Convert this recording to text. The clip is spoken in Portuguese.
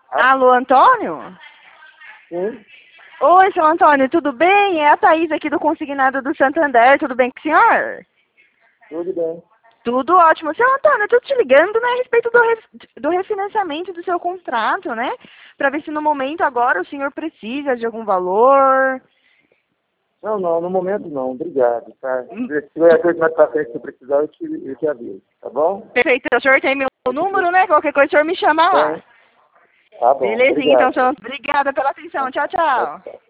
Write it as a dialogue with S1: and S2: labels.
S1: Alô, Antônio?
S2: Sim,
S1: Oi, seu Antônio, tudo bem? É a Thaís aqui do Consignado do Santander, tudo bem com o senhor?
S2: tudo bem.
S1: Tudo ótimo. Seu Antônio, eu tô te ligando, né, a respeito do refinanciamento do seu contrato, né? Pra ver se no momento agora o senhor precisa de algum valor.
S2: Não, no momento não, obrigado, tá?
S1: Hum,
S2: Se tiver coisa mais pra frente que eu precisar, eu te aviso, tá bom?
S1: Perfeito, o senhor tem meu número, né? Qualquer coisa o senhor me chama lá.
S2: Tem? Tá bom,
S1: Belezinha, então,
S2: obrigado.
S1: seu Antônio. Obrigada pela atenção. Tchau,
S2: Tchau,
S1: tchau.
S2: tchau.